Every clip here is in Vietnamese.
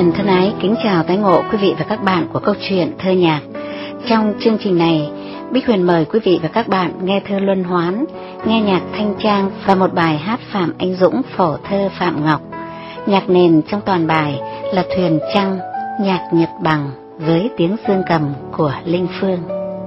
Huyền thân ái kính chào tái ngộ quý vị và các bạn của câu chuyện thơ nhạc. Trong chương trình này, Bích Huyền mời quý vị và các bạn nghe thơ Luân Hoán, nghe nhạc Thanh Trang và một bài hát Phạm Anh Dũng phổ thơ Phạm Ngọc. Nhạc nền trong toàn bài là Thuyền Trăng, nhạc Nhật Bằng với tiếng dương cầm của Linh Phương.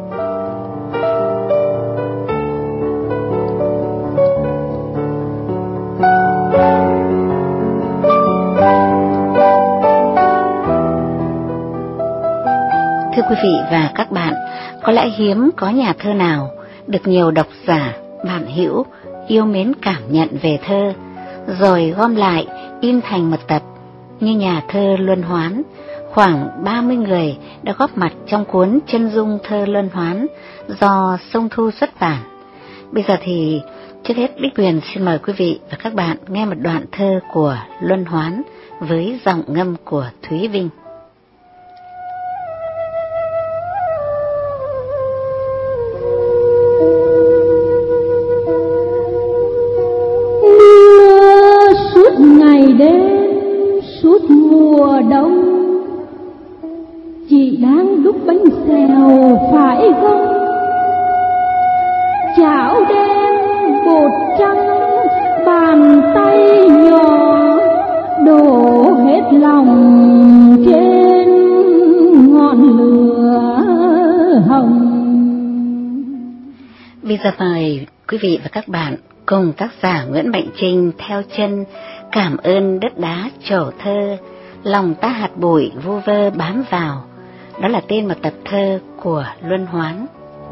Thưa quý vị và các bạn, có lẽ hiếm có nhà thơ nào được nhiều độc giả, bạn hữu yêu mến cảm nhận về thơ, rồi gom lại in thành một tập như nhà thơ Luân Hoán. Khoảng 30 người đã góp mặt trong cuốn Chân dung thơ Luân Hoán do Sông Thu xuất bản. Bây giờ thì trước hết Bích Huyền xin mời quý vị và các bạn nghe một đoạn thơ của Luân Hoán với giọng ngâm của Thúy Vinh. Suốt mùa đông chị đang đúc bánh xèo phải không? Chảo đen bột trắng bàn tay nhỏ đổ hết lòng trên ngọn lửa hồng. Bây giờ mời quý vị và các bạn cùng tác giả Nguyễn Mạnh Trinh theo chân Cảm ơn đất đá trổ thơ, lòng ta hạt bụi vu vơ bám vào. Đó là tên một tập thơ của Luân Hoán.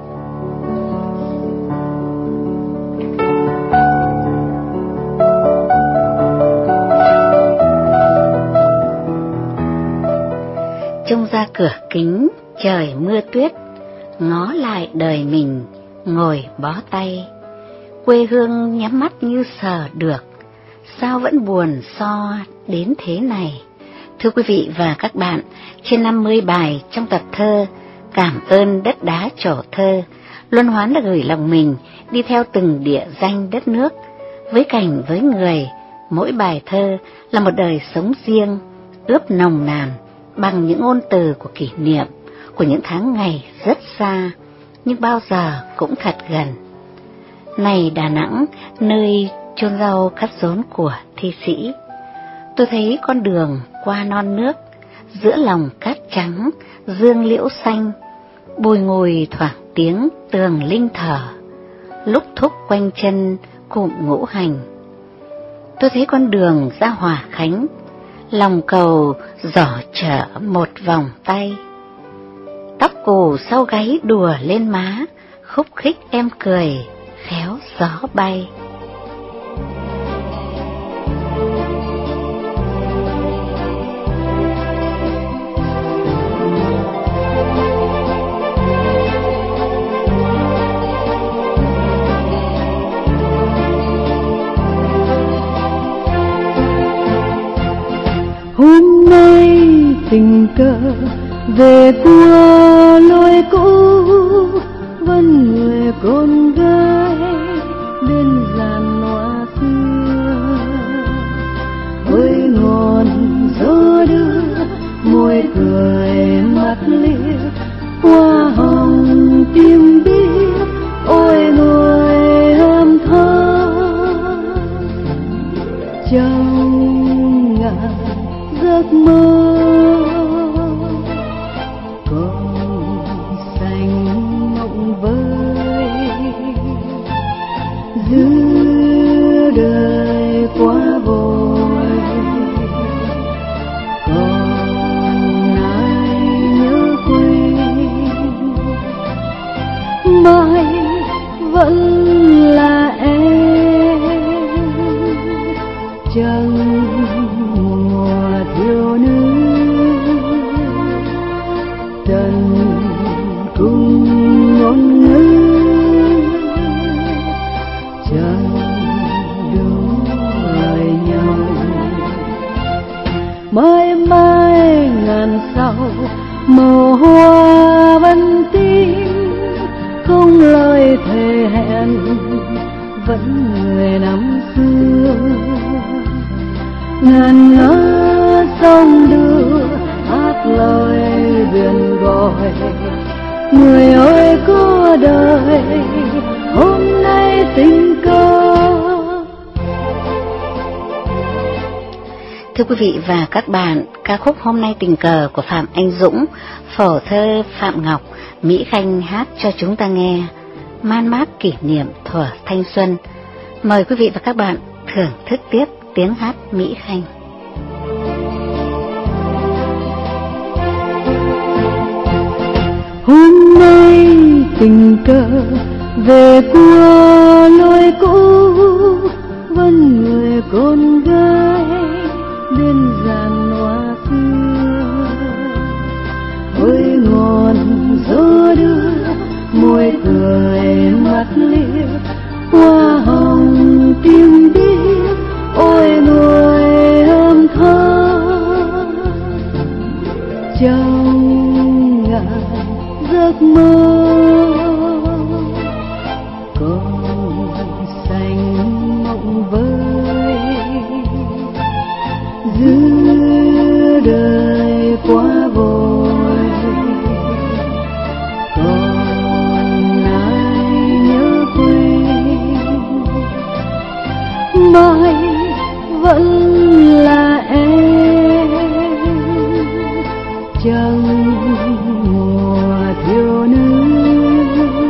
Trông ra cửa kính trời mưa tuyết, ngó lại đời mình ngồi bó tay. Quê hương nhắm mắt như sờ được, sao vẫn buồn so đến thế này. Thưa quý vị và các bạn, trên 50 bài trong tập thơ Cảm ơn đất đá trổ thơ, Luân Hoán đã gửi lòng mình đi theo từng địa danh đất nước, với cảnh với người. Mỗi bài thơ là một đời sống riêng, ướp nồng nàn bằng những ngôn từ của kỷ niệm, của những tháng ngày rất xa, nhưng bao giờ cũng thật gần. Này Đà Nẵng, nơi chôn rau cắt rốn của thi sĩ, tôi thấy con đường qua non nước, giữa lòng cát trắng, dương liễu xanh, bùi ngùi thoảng tiếng tường linh thở, lúc thúc quanh chân cụm ngũ hành. Tôi thấy con đường ra Hòa Khánh, lòng cầu giỏ chở một vòng tay. Tóc cù sau gáy đùa lên má, khúc khích em cười, khéo gió bay. Hôm nay tình cờ về qua lối cũ, vẫn người con gái bên giàn hoa xưa. Ôi ngọn gió đưa môi cười mắt liếc qua hồng tim biết. Ôi người em thơ trong ngàn giấc mơ, con xanh mộng vơi giữa đời quá vội. Còn ai nhớ quên mãi vẫn là em, chẳng mùa thiếu nữ trần cung ngôn ngữ, chẳng đủ lời nhau. Mãi mãi ngàn sau màu hoa vẫn tím, không lời thề hẹn vẫn người năm xưa. Ngàn ngỡ sông đưa lời biển gọi. Người ơi có đời hôm nay tình cờ. Thưa quý vị và các bạn, ca khúc Hôm nay tình cờ của Phạm Anh Dũng, phổ thơ Phạm Ngọc, Mỹ Khanh hát cho chúng ta nghe, man mác kỷ niệm thuở thanh xuân. Mời quý vị và các bạn thưởng thức tiếp tiếng hát Mỹ Khanh. Hôm nay tình cờ về qua lối cũ, vẫn người con gái bên giàn hoa xưa. Ôi ngọn gió đưa môi cười mắt liếc, hoa hồng tim biết. Ôi người hôm thơ trong ngàn giấc mơ, con xanh mộng vơi giữa đời quá vội. Còn ai nhớ quên mãi vẫn là em, chẳng mùa thiếu nữ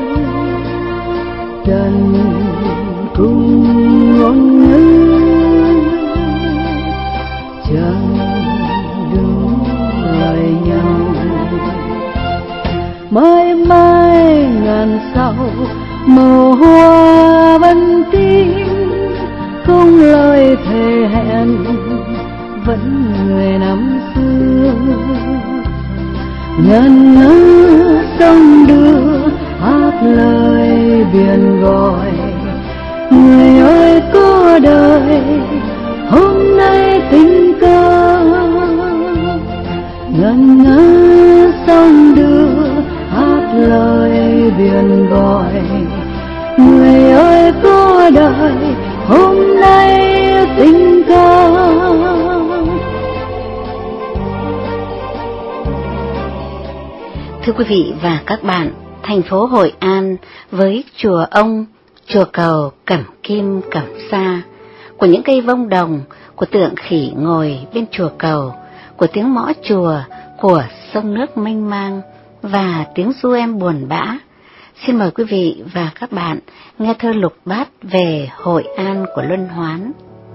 trần cung ngôn ngữ, chẳng đúng lời nhau. Mãi mãi ngàn sau màu hoa vẫn tím, không lời thề hẹn vẫn người năm xưa. Ngân ngỡ sông đưa hát lời biển gọi. Người ơi có đời hôm nay tình cờ. Ngân ngỡ sông đưa hát lời biển gọi. Người ơi có đời hôm nay tình cờ. Thưa quý vị và các bạn, thành phố Hội An với chùa Ông, chùa Cầu Cẩm Kim Cẩm Sa, của những cây vông đồng, của tượng khỉ ngồi bên chùa Cầu, của tiếng mõ chùa, của sông nước mênh mang và tiếng du em buồn bã. Xin mời quý vị và các bạn nghe thơ Lục Bát về Hội An của Luân Hoán.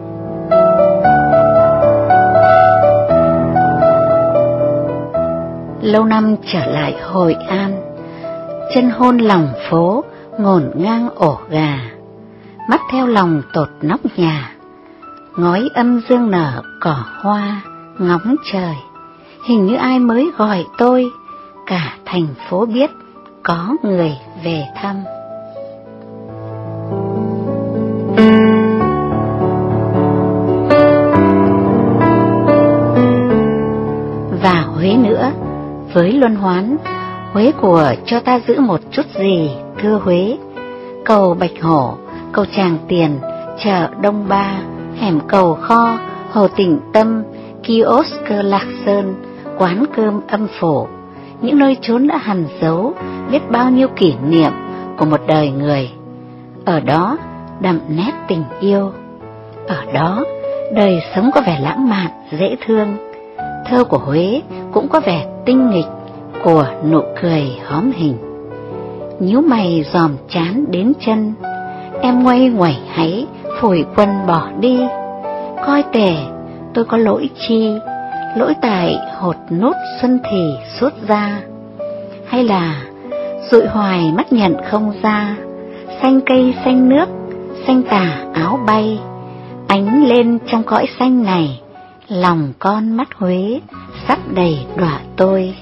Lâu năm trở lại Hội An, chân hôn lòng phố ngổn ngang ổ gà, mắt theo lòng tột nóc nhà, ngói âm dương nở cỏ hoa ngóng trời. Hình như ai mới gọi tôi, cả thành phố biết có người về thăm. Và Huế nữa, với Luân Hoán, Huế của cho ta giữ một chút gì, thưa Huế. Cầu Bạch Hổ, cầu Tràng Tiền, chợ Đông Ba, hẻm Cầu Kho, Hồ Tĩnh Tâm, kiosk Lạc Sơn, quán cơm Âm Phủ, những nơi chốn đã hằn dấu biết bao nhiêu kỷ niệm của một đời người. Ở đó đậm nét tình yêu, ở đó đời sống có vẻ lãng mạn, dễ thương. Thơ của Huế cũng có vẻ tinh nghịch của nụ cười hóm hình. Nhíu mày dòm chán đến chân, em ngoay ngoẩy háy phủi quần bỏ đi. Coi tể tôi có lỗi chi, lỗi tại hột nốt xuân thì suốt ra, hay là dụi hoài mắt nhận không ra. Xanh cây xanh nước, xanh tà áo bay, ánh lên trong cõi xanh này, lòng con mắt Huế sắp đầy đọa tôi.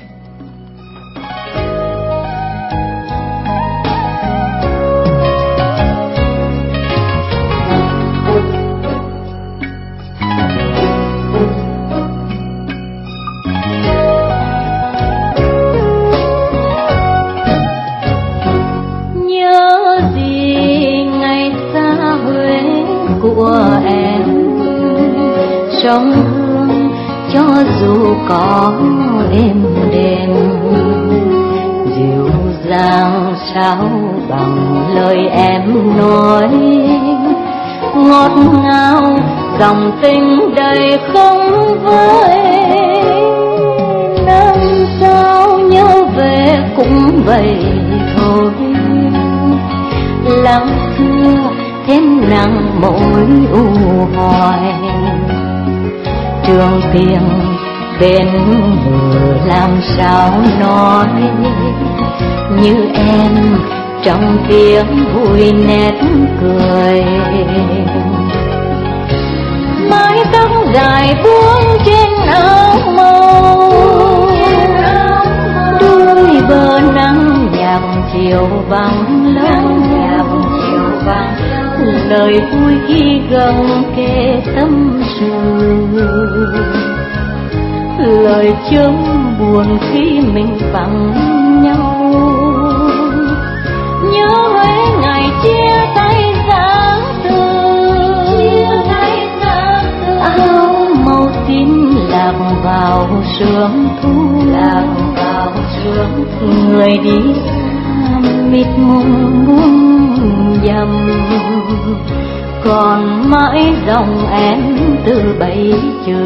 Nhớ gì ngày xa Huế của em, trong hương cho dù có êm đềm, dịu dàng sao bằng lời em nói, ngọt ngào dòng tình đầy không vơi. Năm sau nhớ về cũng vậy thôi, lắng xưa thêm nặng mỗi u hoài. Trường tiền bên bờ làm sao nói, như em trong tiếng vui nét cười. Mái tóc dài buông trên áo màu, đôi bờ nắng nhạt chiều vắng lâu, lời vui khi gần kề tâm sự, lời chớm buồn khi mình vắng nhau. Nhớ Huế ngày chia tay dáng từ, áo màu tím lạc vào sương thu, người đi xa mịt mùng buông dầm, còn mãi dòng em từ bấy giờ.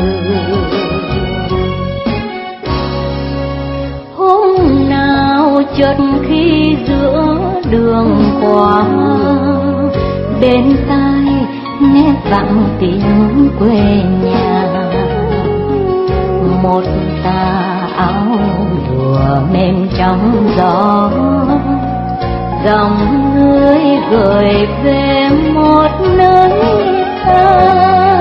Hôm nào chợt khi giữa đường qua, bên tai nghe vẳng tiếng quê nhà, một tà áo lụa mềm trong gió, dòng người gửi về một nơi xa.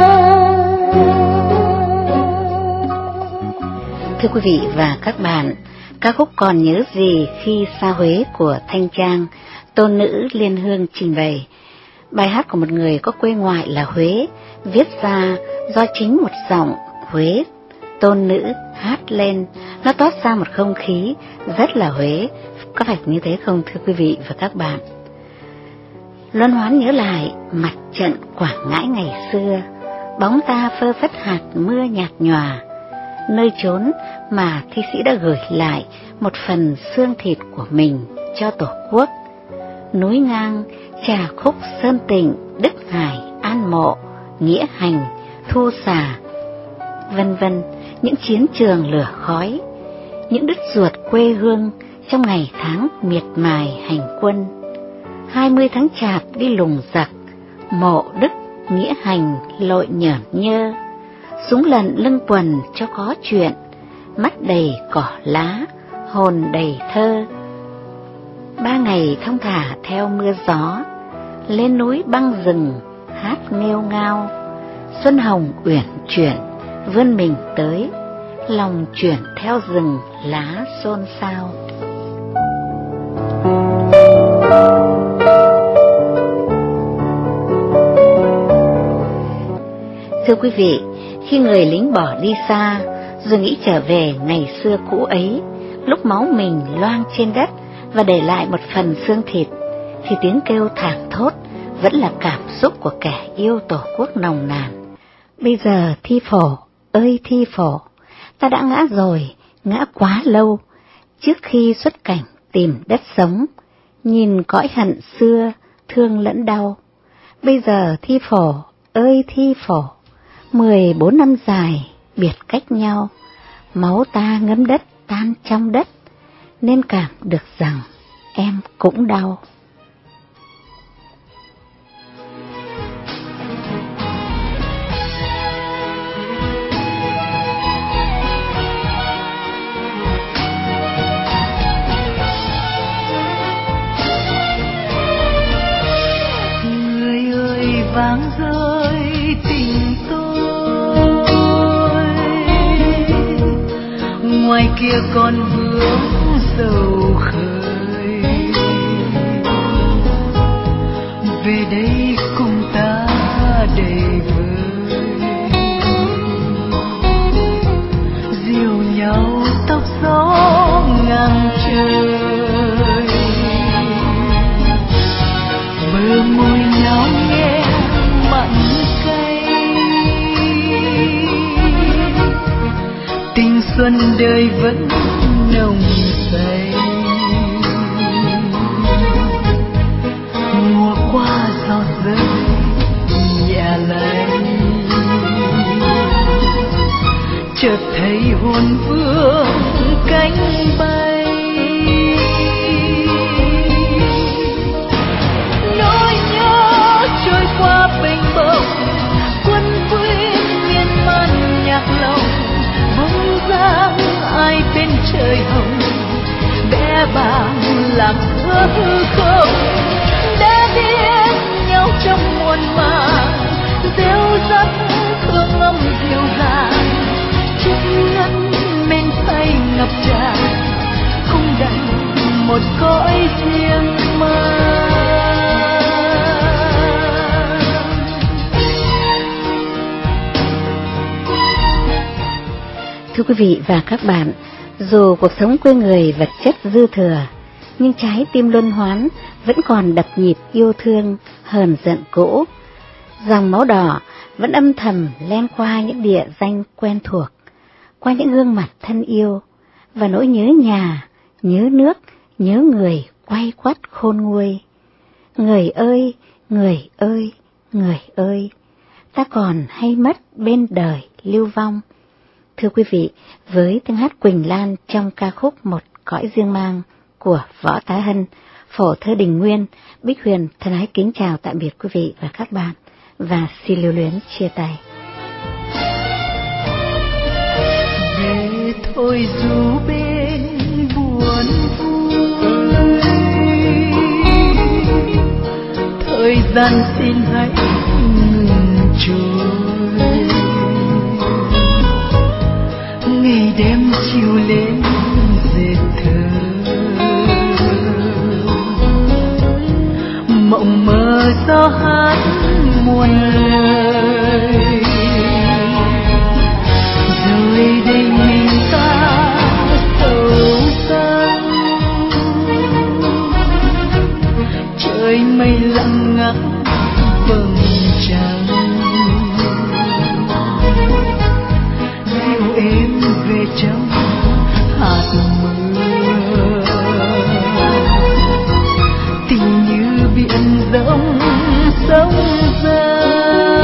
Thưa quý vị và các bạn, ca khúc Còn nhớ gì khi xa Huế của Thanh Trang, tôn nữ Liên Hương trình bày. Bài hát của một người có quê ngoại là Huế, viết ra do chính một giọng Huế tôn nữ hát lên, nó toát ra một không khí rất là Huế, có phải như thế không thưa quý vị và các bạn? Luân hoán nhớ lại mặt trận Quảng Ngãi ngày xưa, bóng ta phơ phất hạt mưa nhạt nhòa, nơi chốn mà thi sĩ đã gửi lại một phần xương thịt của mình cho Tổ quốc. Núi Ngang, Trà Khúc, Sơn Tịnh, Đức Hải, An Mộ, Nghĩa Hành, Thu Xà, vân vân, những chiến trường lửa khói, những đứt ruột quê hương trong ngày tháng miệt mài hành quân. 20 tháng Chạp đi lùng giặc, Mộ Đức, Nghĩa Hành lội nhởn nhơ, súng lận lưng quần cho có chuyện, mắt đầy cỏ lá, hồn đầy thơ. 3 ngày thong thả theo mưa gió, lên núi băng rừng hát nghêu ngao. Xuân hồng uyển chuyển vươn mình tới, lòng chuyển theo rừng lá xôn xao. Thưa quý vị, khi người lính bỏ đi xa, rồi nghĩ trở về ngày xưa cũ ấy, lúc máu mình loang trên đất và để lại một phần xương thịt, thì tiếng kêu thảng thốt vẫn là cảm xúc của kẻ yêu Tổ quốc nồng nàn. Bây giờ Thi Phổ ơi Thi Phổ, ta đã ngã rồi, ngã quá lâu, trước khi xuất cảnh tìm đất sống, nhìn cõi hận xưa thương lẫn đau. Bây giờ Thi Phổ ơi Thi Phổ, 14 năm dài biệt cách nhau, máu ta ngấm đất tan trong đất, nên cảm được rằng em cũng đau. Người ơi vang rơi tình tôi, ngoài kia còn vương dầu khơi, về đây cùng ta đầy vơi, dìu nhau tóc gió ngang trời, bờ môi nhau nghe mặn cay, muôn đời vẫn nồng say. Mùa qua gió rơi nhẹ lạnh, chợt thấy hồn vương cánh bay. Nỗi nhớ trôi qua bềnh bồng, quân quên miên man nhạc lòng. Bóng dáng ai bên trời hồng, bé bàng làm thơ hư không. Đã biết nhau trong muôn màng, rêu rắc thương âm dịu dàng. Chiếc ngân men say ngập tràn, không đành một cõi riêng mang. Thưa quý vị và các bạn, dù cuộc sống quê người vật chất dư thừa, nhưng trái tim luân hoán vẫn còn đập nhịp yêu thương hờn giận cũ. Dòng máu đỏ vẫn âm thầm len qua những địa danh quen thuộc, qua những gương mặt thân yêu, và nỗi nhớ nhà, nhớ nước, nhớ người quay quắt khôn nguôi. Người ơi, người ơi, người ơi, ta còn hay mất bên đời lưu vong. Thưa quý vị, với tiếng hát Quỳnh Lan trong ca khúc Một Cõi Riêng Mang của Võ Tá Hân, phổ thơ Đình Nguyên, Bích Huyền thân ái kính chào tạm biệt quý vị và các bạn, và xin lưu luyến chia tay. Về thôi dù bên buồn vui, thời gian xin hãy ngừng trôi. Ngày đêm chiều lên dệt thơ, mộng mơ gió hát muôn lời. Rồi đây mình ta sầu xa, trời mây lặng ngắt vầng trăng. Dịu êm về trong hạt mưa, tình như biển rộng sông dài.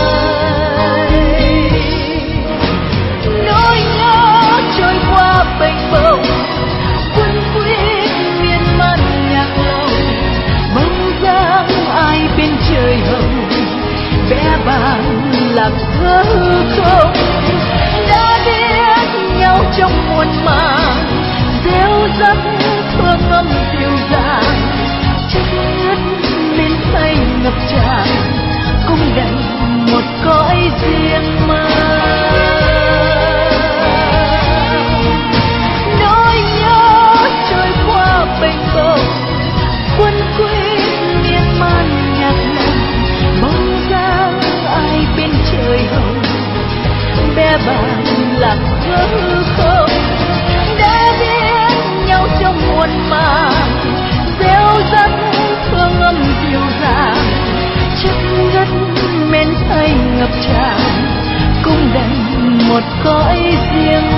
Nỗi nhớ trôi qua bềnh bồng, quân quyết miên man nhạc lòng. Bóng dáng ai bên trời hồng, bé bàng làm thơ không. Đã biết nhau trong muôn màng, rêu rắc thương âm dịu dàng. Chất ngất bên say ngập tràn, cũng đành một cõi riêng mang. Nỗi nhớ trôi qua bềnh bồng, quân quyết miên man nhạc lòng. Bóng dáng ai bên trời hồng, bé bàng làm thơ không. Đã biết nhau trong muôn màng, rêu rắc thương âm dịu dàng. Chất ngất men say ngập tràn, cũng đành một cõi riêng